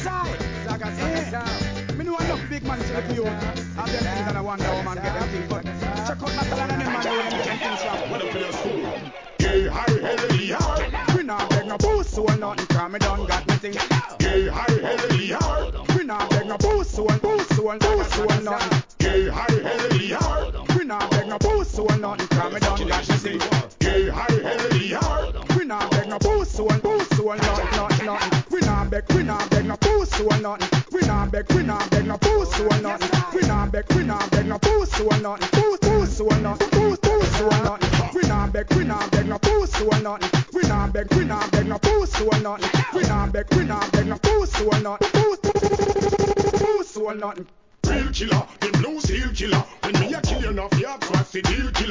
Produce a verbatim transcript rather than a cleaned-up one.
side. Eh. Me know enough big man to the youth. Have them things and I wonder how man get them things. But check out Natalan and them man know them get them things from. What up in your school? Gay, high, hell, yard. We not beg no boost or nothing, cause me done got me things. Gay, high, hell, yard. We not beg no boost or boost or boost or nothing. Gay, high, hell, yard. We not beg no boost or nothing, cause me done got me things. Gay, high, hell, yard. We not beg no boost or boost or nothing, nothing, nothing. We not beg, we not beg no boost or nothing. We not beg, we not beg no boost or nothing. We not beg, we not beg no boost or nothing. Boost, boost or nothing. Boost, boost or nothing. We not beg, we not beg no boost or nothing. We not beg, we not beg no boost or nothing. We not beg, we not beg no boost or nothing. Boost, boost or nothing. Real killer, the blue steel killer. When me a kill enough, yeah, trust the deal killer.